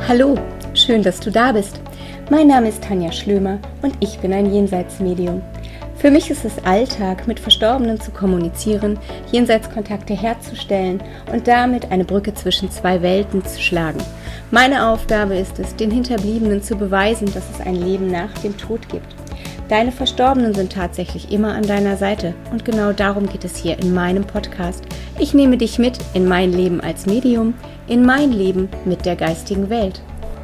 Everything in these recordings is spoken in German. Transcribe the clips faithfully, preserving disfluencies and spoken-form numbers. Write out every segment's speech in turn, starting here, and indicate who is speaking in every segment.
Speaker 1: Hallo, schön, dass du da bist. Mein Name ist Tanja Schlömer und ich bin ein Jenseitsmedium. Für mich ist es Alltag, mit Verstorbenen zu kommunizieren, Jenseitskontakte herzustellen und damit eine Brücke zwischen zwei Welten zu schlagen. Meine Aufgabe ist es, den Hinterbliebenen zu beweisen, dass es ein Leben nach dem Tod gibt. Deine Verstorbenen sind tatsächlich immer an deiner Seite und genau darum geht es hier in meinem Podcast. Ich nehme dich mit in mein Leben als Medium, in mein Leben mit der geistigen Welt.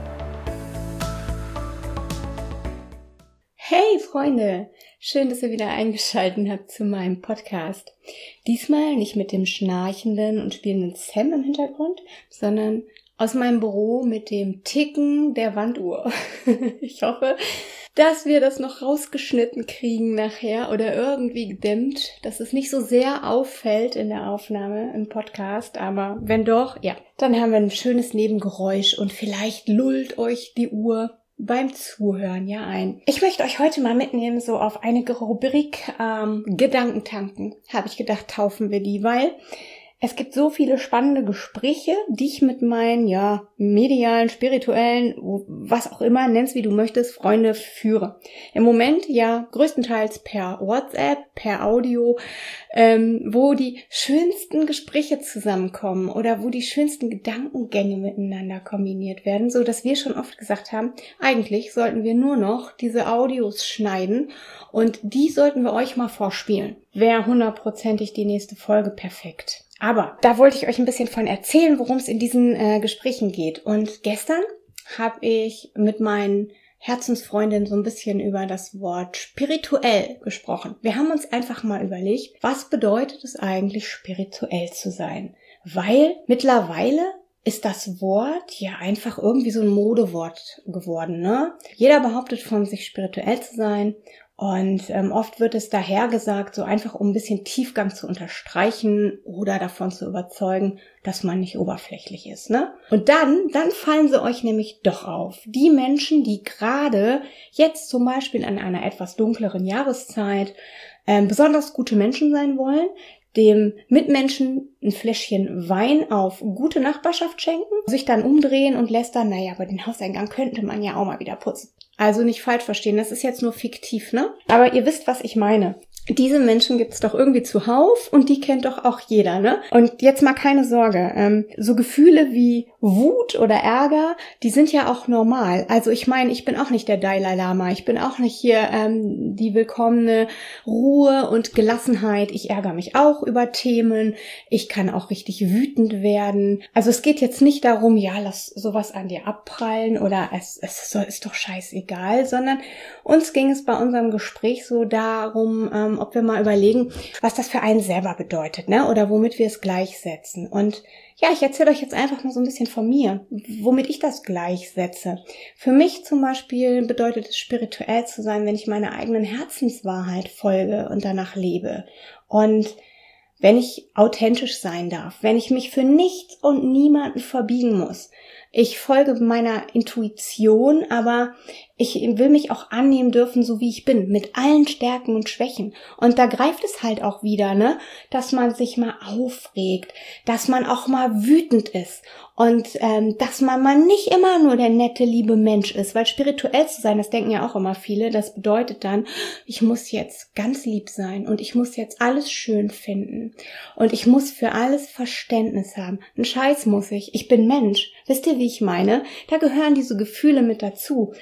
Speaker 1: Hey Freunde, schön, dass ihr wieder eingeschaltet habt zu meinem Podcast. Diesmal nicht mit dem schnarchenden und spielenden Sam im Hintergrund, sondern aus meinem Büro mit dem Ticken der Wanduhr. Ich hoffe, dass wir das noch rausgeschnitten kriegen nachher oder irgendwie gedämmt, dass es nicht so sehr auffällt in der Aufnahme im Podcast, aber wenn doch, ja, dann haben wir ein schönes Nebengeräusch und vielleicht lullt euch die Uhr beim Zuhören ja ein. Ich möchte euch heute mal mitnehmen so auf eine Rubrik ähm, Gedankentanken, habe ich gedacht, taufen wir die, weil es gibt so viele spannende Gespräche, die ich mit meinen, ja, medialen, spirituellen, was auch immer, nenn's wie du möchtest, Freunde führe. Im Moment ja größtenteils per WhatsApp, per Audio, ähm, wo die schönsten Gespräche zusammenkommen oder wo die schönsten Gedankengänge miteinander kombiniert werden, so dass wir schon oft gesagt haben, eigentlich sollten wir nur noch diese Audios schneiden und die sollten wir euch mal vorspielen. Wäre hundertprozentig die nächste Folge perfekt. Aber da wollte ich euch ein bisschen von erzählen, worum es in diesen äh, Gesprächen geht. Und gestern habe ich mit meinen Herzensfreundinnen so ein bisschen über das Wort spirituell gesprochen. Wir haben uns einfach mal überlegt, was bedeutet es eigentlich, spirituell zu sein? Weil mittlerweile ist das Wort ja einfach irgendwie so ein Modewort geworden, ne? Jeder behauptet von sich, spirituell zu sein. Und ähm, oft wird es daher gesagt, so einfach um ein bisschen Tiefgang zu unterstreichen oder davon zu überzeugen, dass man nicht oberflächlich ist, ne? Und dann, dann fallen sie euch nämlich doch auf. Die Menschen, die gerade jetzt zum Beispiel an einer etwas dunkleren Jahreszeit ähm, besonders gute Menschen sein wollen, dem Mitmenschen ein Fläschchen Wein auf gute Nachbarschaft schenken, sich dann umdrehen und lästern, naja, aber den Hauseingang könnte man ja auch mal wieder putzen. Also nicht falsch verstehen, das ist jetzt nur fiktiv, ne? Aber ihr wisst, was ich meine. Diese Menschen gibt's doch irgendwie zuhauf und die kennt doch auch jeder, ne? Und jetzt mal keine Sorge, ähm, so Gefühle wie Wut oder Ärger, die sind ja auch normal. Also ich meine, ich bin auch nicht der Dalai Lama, ich bin auch nicht hier ähm, die willkommene Ruhe und Gelassenheit. Ich ärgere mich auch über Themen, ich kann auch richtig wütend werden. Also es geht jetzt nicht darum, ja, lass sowas an dir abprallen oder es, es soll, ist doch scheißegal, sondern uns ging es bei unserem Gespräch so darum, ähm, ob wir mal überlegen, was das für einen selber bedeutet, ne? Oder womit wir es gleichsetzen. Und ja, ich erzähle euch jetzt einfach mal so ein bisschen von mir, womit ich das gleichsetze. Für mich zum Beispiel bedeutet es, spirituell zu sein, wenn ich meiner eigenen Herzenswahrheit folge und danach lebe. Und wenn ich authentisch sein darf, wenn ich mich für nichts und niemanden verbiegen muss. Ich folge meiner Intuition, aber ich will mich auch annehmen dürfen, so wie ich bin, mit allen Stärken und Schwächen. Und da greift es halt auch wieder, ne, dass man sich mal aufregt, dass man auch mal wütend ist und ähm, dass man mal nicht immer nur der nette, liebe Mensch ist, weil spirituell zu sein, das denken ja auch immer viele, das bedeutet dann, ich muss jetzt ganz lieb sein und ich muss jetzt alles schön finden und ich muss für alles Verständnis haben. Einen Scheiß muss ich, ich bin Mensch. Wisst ihr, wie ich meine? Da gehören diese Gefühle mit dazu.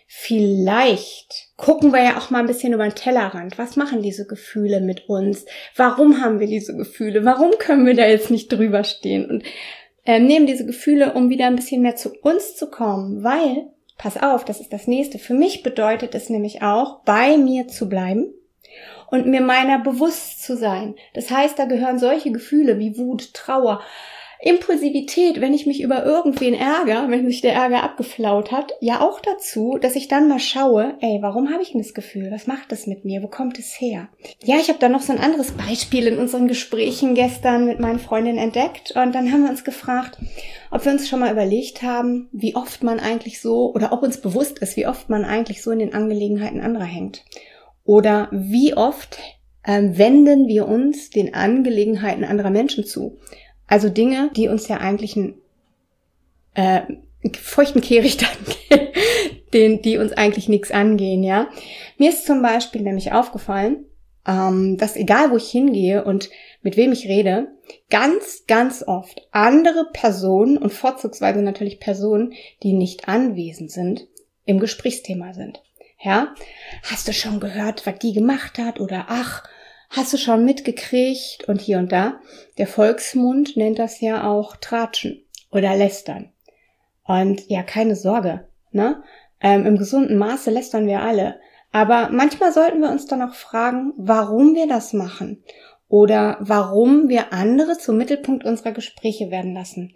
Speaker 1: Vielleicht gucken wir ja auch mal ein bisschen über den Tellerrand. Was machen diese Gefühle mit uns? Warum haben wir diese Gefühle? Warum können wir da jetzt nicht drüber stehen? Und äh, nehmen diese Gefühle, um wieder ein bisschen mehr zu uns zu kommen. Weil, pass auf, das ist das Nächste. Für mich bedeutet es nämlich auch, bei mir zu bleiben und mir meiner bewusst zu sein. Das heißt, da gehören solche Gefühle wie Wut, Trauer, Impulsivität, wenn ich mich über irgendwen ärgere, wenn sich der Ärger abgeflaut hat, ja auch dazu, dass ich dann mal schaue, ey, warum habe ich denn das Gefühl? Was macht das mit mir? Wo kommt es her? Ja, ich habe da noch so ein anderes Beispiel in unseren Gesprächen gestern mit meinen Freundinnen entdeckt und dann haben wir uns gefragt, ob wir uns schon mal überlegt haben, wie oft man eigentlich so, oder ob uns bewusst ist, wie oft man eigentlich so in den Angelegenheiten anderer hängt. Oder wie oft ähm, wenden wir uns den Angelegenheiten anderer Menschen zu. Also Dinge, die uns ja eigentlich ein, äh, feuchten Kehrichtern, den, die uns eigentlich nichts angehen, ja. Mir ist zum Beispiel nämlich aufgefallen, ähm, dass egal wo ich hingehe und mit wem ich rede, ganz, ganz oft andere Personen und vorzugsweise natürlich Personen, die nicht anwesend sind, im Gesprächsthema sind. Ja, hast du schon gehört, was die gemacht hat? Oder ach, hast du schon mitgekriegt? Und hier und da. Der Volksmund nennt das ja auch Tratschen oder Lästern. Und ja, keine Sorge, ne? Ähm, im gesunden Maße lästern wir alle. Aber manchmal sollten wir uns dann auch fragen, warum wir das machen. Oder warum wir andere zum Mittelpunkt unserer Gespräche werden lassen.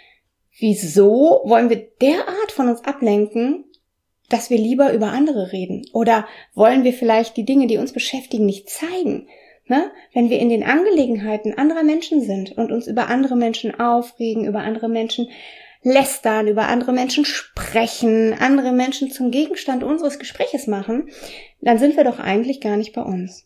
Speaker 1: Wieso wollen wir derart von uns ablenken, dass wir lieber über andere reden? Oder wollen wir vielleicht die Dinge, die uns beschäftigen, nicht zeigen? Ne? Wenn wir in den Angelegenheiten anderer Menschen sind und uns über andere Menschen aufregen, über andere Menschen lästern, über andere Menschen sprechen, andere Menschen zum Gegenstand unseres Gespräches machen, dann sind wir doch eigentlich gar nicht bei uns.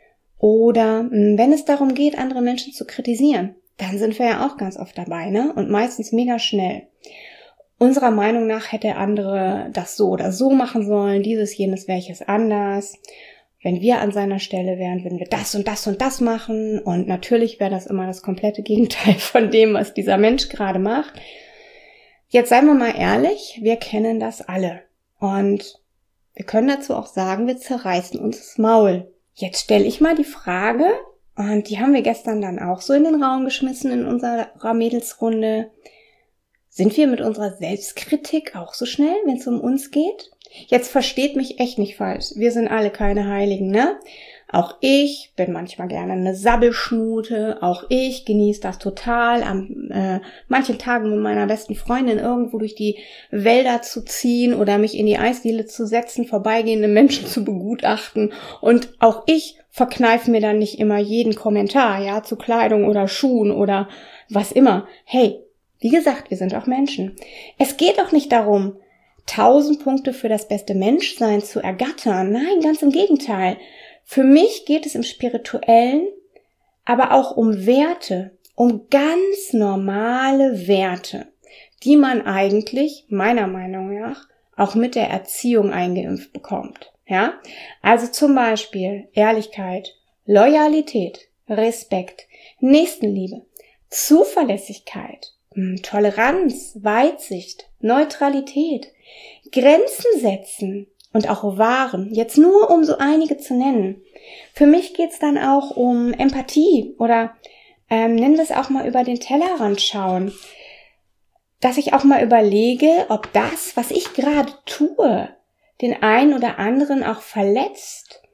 Speaker 1: Oder wenn es darum geht, andere Menschen zu kritisieren, dann sind wir ja auch ganz oft dabei, ne? Und meistens mega schnell. Unserer Meinung nach hätte andere das so oder so machen sollen, dieses, jenes, welches anders. Wenn wir an seiner Stelle wären, würden wir das und das und das machen. Und natürlich wäre das immer das komplette Gegenteil von dem, was dieser Mensch gerade macht. Jetzt seien wir mal ehrlich, wir kennen das alle. Und wir können dazu auch sagen, wir zerreißen uns das Maul. Jetzt stelle ich mal die Frage, und die haben wir gestern dann auch so in den Raum geschmissen in unserer Mädelsrunde. Sind wir mit unserer Selbstkritik auch so schnell, wenn es um uns geht? Jetzt versteht mich echt nicht falsch. Wir sind alle keine Heiligen, ne? Auch ich bin manchmal gerne eine Sabbelschnute. Auch ich genieße das total, an äh, manchen Tagen mit meiner besten Freundin irgendwo durch die Wälder zu ziehen oder mich in die Eisdiele zu setzen, vorbeigehende Menschen zu begutachten. Und auch ich verkneife mir dann nicht immer jeden Kommentar, ja, zu Kleidung oder Schuhen oder was immer. Hey, wie gesagt, wir sind auch Menschen. Es geht doch nicht darum, tausend Punkte für das beste Menschsein zu ergattern. Nein, ganz im Gegenteil. Für mich geht es im Spirituellen aber auch um Werte, um ganz normale Werte, die man eigentlich, meiner Meinung nach, auch mit der Erziehung eingeimpft bekommt. Ja? Also zum Beispiel Ehrlichkeit, Loyalität, Respekt, Nächstenliebe, Zuverlässigkeit, Toleranz, Weitsicht, Neutralität, Grenzen setzen und auch wahren, jetzt nur um so einige zu nennen. Für mich geht's dann auch um Empathie oder ähm, nennen wir es auch mal über den Tellerrand schauen, dass ich auch mal überlege, ob das, was ich gerade tue, den einen oder anderen auch verletzt,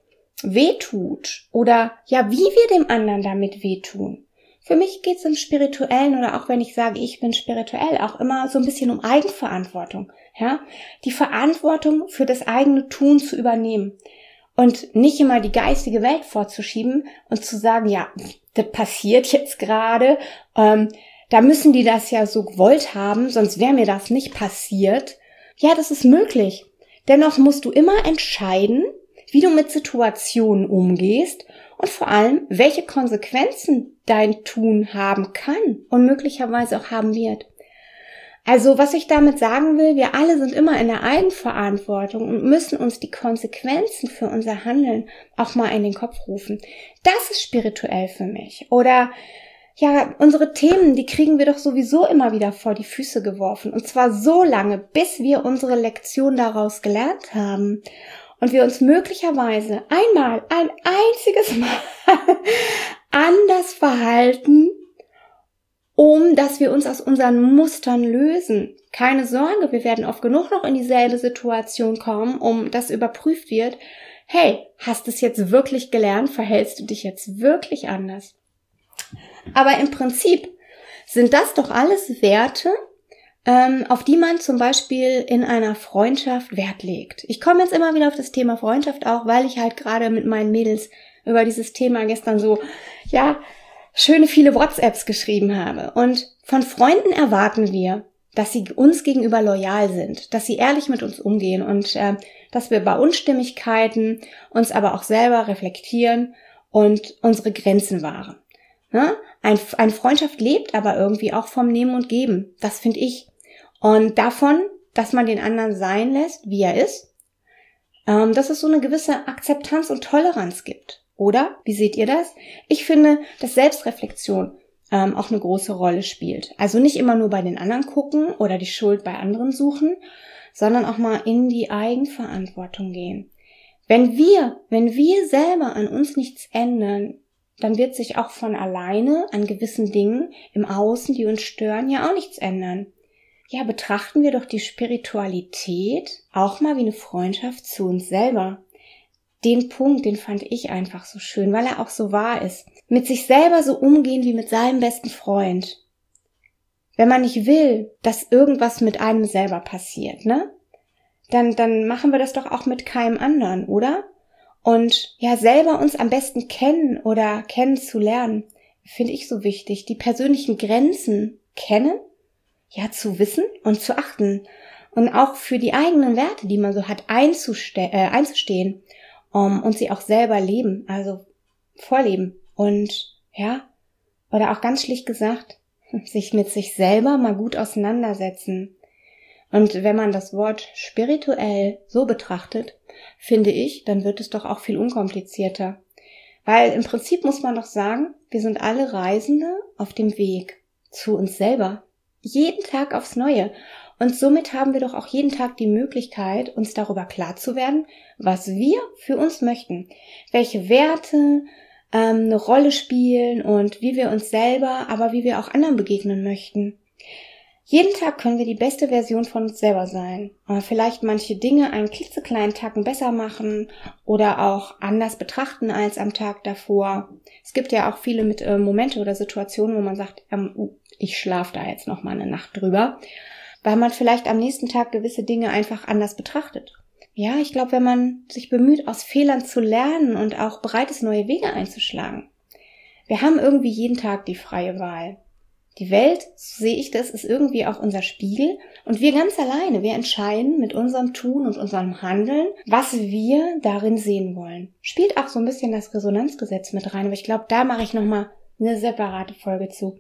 Speaker 1: wehtut oder ja, wie wir dem anderen damit wehtun. Für mich geht's im Spirituellen oder auch wenn ich sage, ich bin spirituell, auch immer so ein bisschen um Eigenverantwortung. Ja, die Verantwortung für das eigene Tun zu übernehmen und nicht immer die geistige Welt vorzuschieben und zu sagen, ja, das passiert jetzt gerade, ähm, da müssen die das ja so gewollt haben, sonst wäre mir das nicht passiert. Ja, das ist möglich. Dennoch musst du immer entscheiden, wie du mit Situationen umgehst und vor allem, welche Konsequenzen dein Tun haben kann und möglicherweise auch haben wird. Also, was ich damit sagen will, wir alle sind immer in der Eigenverantwortung und müssen uns die Konsequenzen für unser Handeln auch mal in den Kopf rufen. Das ist spirituell für mich. Oder, ja, unsere Themen, die kriegen wir doch sowieso immer wieder vor die Füße geworfen. Und zwar so lange, bis wir unsere Lektion daraus gelernt haben. Und wir uns möglicherweise einmal, ein einziges Mal anders verhalten, um dass wir uns aus unseren Mustern lösen. Keine Sorge, wir werden oft genug noch in dieselbe Situation kommen, um dass überprüft wird, hey, hast du es jetzt wirklich gelernt? Verhältst du dich jetzt wirklich anders? Aber im Prinzip sind das doch alles Werte, ähm, auf die man zum Beispiel in einer Freundschaft Wert legt. Ich komme jetzt immer wieder auf das Thema Freundschaft auch, weil ich halt gerade mit meinen Mädels über dieses Thema gestern so, ja, schöne viele WhatsApps geschrieben habe. Und von Freunden erwarten wir, dass sie uns gegenüber loyal sind, dass sie ehrlich mit uns umgehen und äh, dass wir bei Unstimmigkeiten uns aber auch selber reflektieren und unsere Grenzen wahren. Ne? Ein, eine Freundschaft lebt aber irgendwie auch vom Nehmen und Geben. Das finde ich. Und davon, dass man den anderen sein lässt, wie er ist, ähm, dass es so eine gewisse Akzeptanz und Toleranz gibt. Oder? Wie seht ihr das? Ich finde, dass Selbstreflexion ähm, auch eine große Rolle spielt. Also nicht immer nur bei den anderen gucken oder die Schuld bei anderen suchen, sondern auch mal in die Eigenverantwortung gehen. Wenn wir, wenn wir selber an uns nichts ändern, dann wird sich auch von alleine an gewissen Dingen im Außen, die uns stören, ja auch nichts ändern. Ja, betrachten wir doch die Spiritualität auch mal wie eine Freundschaft zu uns selber. Den Punkt, den fand ich einfach so schön, weil er auch so wahr ist. Mit sich selber so umgehen wie mit seinem besten Freund. Wenn man nicht will, dass irgendwas mit einem selber passiert, ne? Dann, dann machen wir das doch auch mit keinem anderen, oder? Und ja, selber uns am besten kennen oder kennenzulernen, finde ich so wichtig. Die persönlichen Grenzen kennen, ja, zu wissen und zu achten. Und auch für die eigenen Werte, die man so hat, einzuste- äh, einzustehen. Um, und sie auch selber leben, also vorleben. Und ja, oder auch ganz schlicht gesagt, sich mit sich selber mal gut auseinandersetzen. Und wenn man das Wort spirituell so betrachtet, finde ich, dann wird es doch auch viel unkomplizierter. Weil im Prinzip muss man doch sagen, wir sind alle Reisende auf dem Weg zu uns selber. Jeden Tag aufs Neue. Und somit haben wir doch auch jeden Tag die Möglichkeit, uns darüber klar zu werden, was wir für uns möchten. Welche Werte ähm, eine Rolle spielen und wie wir uns selber, aber wie wir auch anderen begegnen möchten. Jeden Tag können wir die beste Version von uns selber sein. Aber vielleicht manche Dinge einen klitzekleinen Tacken besser machen oder auch anders betrachten als am Tag davor. Es gibt ja auch viele mit äh, Momente oder Situationen, wo man sagt, ähm, uh, ich schlafe da jetzt noch mal eine Nacht drüber, weil man vielleicht am nächsten Tag gewisse Dinge einfach anders betrachtet. Ja, ich glaube, wenn man sich bemüht, aus Fehlern zu lernen und auch bereit ist, neue Wege einzuschlagen. Wir haben irgendwie jeden Tag die freie Wahl. Die Welt, so sehe ich das, ist irgendwie auch unser Spiegel und wir ganz alleine, wir entscheiden mit unserem Tun und unserem Handeln, was wir darin sehen wollen. Spielt auch so ein bisschen das Resonanzgesetz mit rein, aber ich glaube, da mache ich nochmal eine separate Folge zu.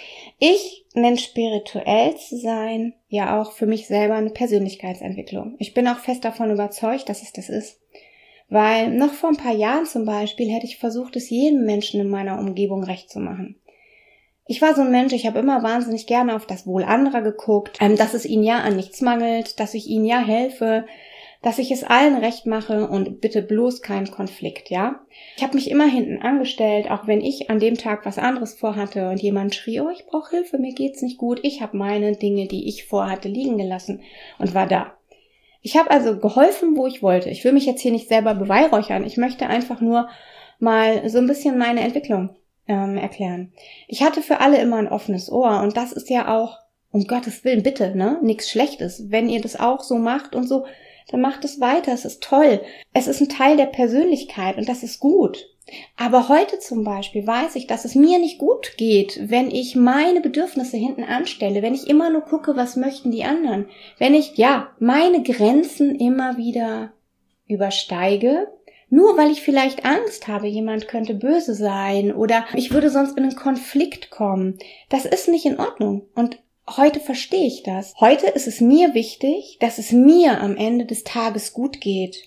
Speaker 1: Ich nenne spirituell zu sein ja auch für mich selber eine Persönlichkeitsentwicklung. Ich bin auch fest davon überzeugt, dass es das ist. Weil noch vor ein paar Jahren zum Beispiel hätte ich versucht, es jedem Menschen in meiner Umgebung recht zu machen. Ich war so ein Mensch, ich habe immer wahnsinnig gerne auf das Wohl anderer geguckt, ähm, dass es ihnen ja an nichts mangelt, dass ich ihnen ja helfe, dass ich es allen recht mache und bitte bloß keinen Konflikt, ja. Ich habe mich immer hinten angestellt, auch wenn ich an dem Tag was anderes vorhatte und jemand schrie, oh, ich brauche Hilfe, mir geht's nicht gut. Ich habe meine Dinge, die ich vorhatte, liegen gelassen und war da. Ich habe also geholfen, wo ich wollte. Ich will mich jetzt hier nicht selber beweihräuchern. Ich möchte einfach nur mal so ein bisschen meine Entwicklung ähm, erklären. Ich hatte für alle immer ein offenes Ohr und das ist ja auch, um Gottes Willen, bitte, ne, nichts Schlechtes. Wenn ihr das auch so macht und so, dann macht es weiter, es ist toll. Es ist ein Teil der Persönlichkeit und das ist gut. Aber heute zum Beispiel weiß ich, dass es mir nicht gut geht, wenn ich meine Bedürfnisse hinten anstelle, wenn ich immer nur gucke, was möchten die anderen, wenn ich, ja, meine Grenzen immer wieder übersteige, nur weil ich vielleicht Angst habe, jemand könnte böse sein oder ich würde sonst in einen Konflikt kommen. Das ist nicht in Ordnung und heute verstehe ich das. Heute ist es mir wichtig, dass es mir am Ende des Tages gut geht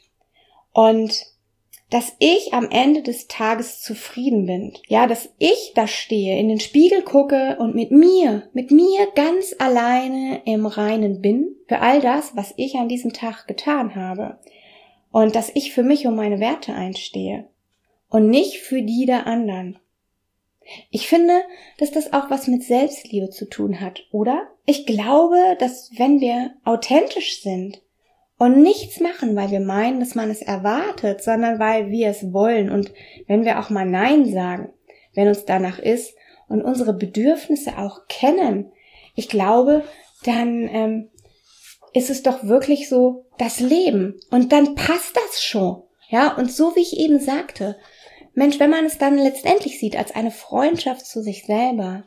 Speaker 1: und dass ich am Ende des Tages zufrieden bin. Ja, dass ich da stehe, in den Spiegel gucke und mit mir, mit mir ganz alleine im Reinen bin für all das, was ich an diesem Tag getan habe. Und dass ich für mich und meine Werte einstehe und nicht für die der anderen. Ich finde, dass das auch was mit Selbstliebe zu tun hat, oder? Ich glaube, dass wenn wir authentisch sind und nichts machen, weil wir meinen, dass man es erwartet, sondern weil wir es wollen und wenn wir auch mal Nein sagen, wenn uns danach ist und unsere Bedürfnisse auch kennen, ich glaube, dann ähm, ist es doch wirklich so das Leben und dann passt das schon, ja, und so wie ich eben sagte, Mensch, wenn man es dann letztendlich sieht als eine Freundschaft zu sich selber,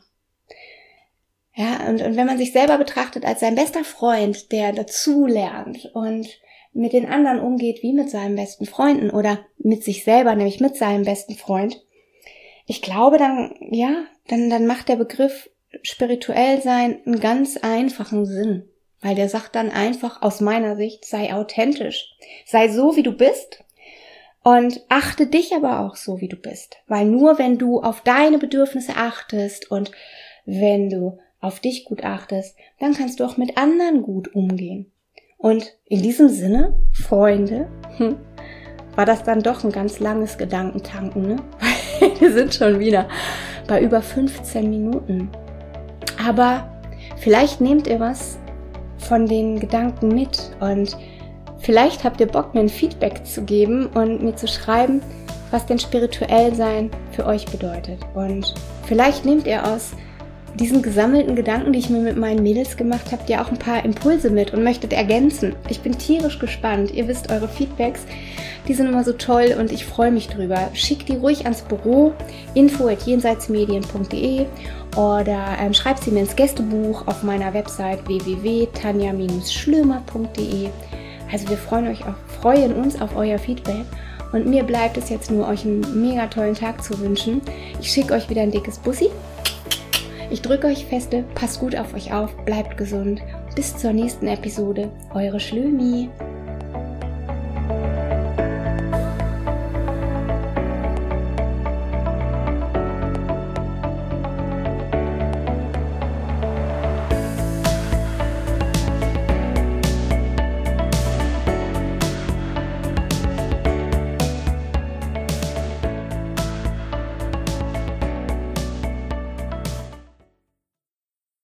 Speaker 1: ja, und, und wenn man sich selber betrachtet als sein bester Freund, der dazulernt und mit den anderen umgeht wie mit seinen besten Freunden oder mit sich selber, nämlich mit seinem besten Freund, ich glaube dann, ja, dann, dann macht der Begriff spirituell sein einen ganz einfachen Sinn. weil der sagt dann einfach aus meiner Sicht, sei authentisch, sei so, wie du bist und achte dich aber auch so, wie du bist, weil nur wenn du auf deine Bedürfnisse achtest und wenn du auf dich gut achtest, dann kannst du auch mit anderen gut umgehen. Und in diesem Sinne, Freunde, hm, war das dann doch ein ganz langes Gedankentanken, ne? Wir sind schon wieder bei über fünfzehn Minuten. Aber vielleicht nehmt ihr was von den Gedanken mit und vielleicht habt ihr Bock, mir ein Feedback zu geben und mir zu schreiben, was denn spirituell sein für euch bedeutet. Und vielleicht nehmt ihr aus diesen gesammelten Gedanken, die ich mir mit meinen Mädels gemacht habe, ja auch ein paar Impulse mit und möchtet ergänzen. Ich bin tierisch gespannt. Ihr wisst, eure Feedbacks, die sind immer so toll und ich freue mich drüber. Schickt die ruhig ans Büro, info at jenseitsmedien punkt de oder ähm, schreibt sie mir ins Gästebuch auf meiner Website w w w punkt tanja schlömer punkt de. Also wir freuen, euch auf, freuen uns auf euer Feedback und mir bleibt es jetzt nur, euch einen mega tollen Tag zu wünschen. Ich schicke euch wieder ein dickes Bussi. Ich drücke euch feste, passt gut auf euch auf, bleibt gesund. Bis zur nächsten Episode. Eure Schlömi.